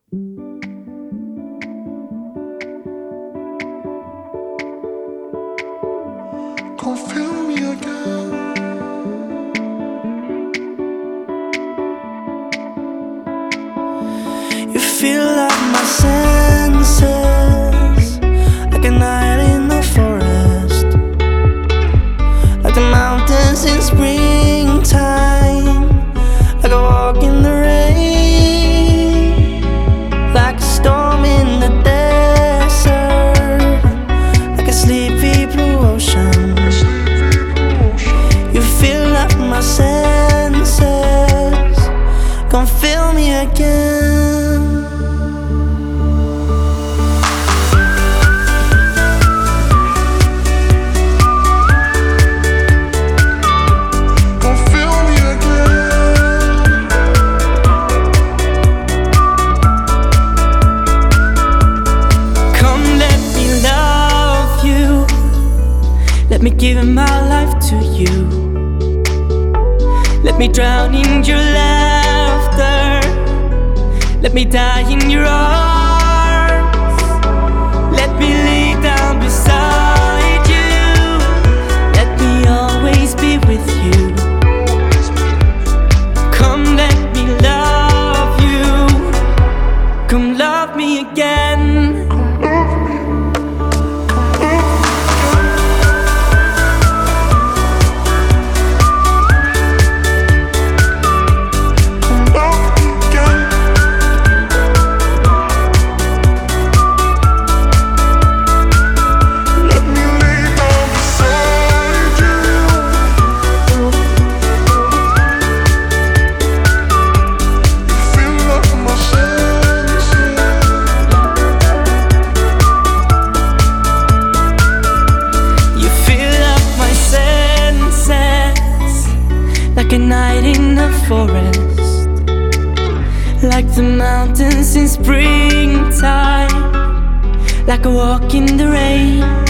Come feel me again. You feel like my senses, like a night in the forest, like the mountains in springtime, like a walk in the rain, like a storm in the desert, like a sleepy blue ocean. You feel like my senses, come feel me again. Let me give my life to you. Let me drown in your laughter. Let me die in your arms. Let me lay down beside you. Let me always be with you. Come, let me love you. Come love me again. Like a night in the forest, like the mountains in springtime, like a walk in the rain.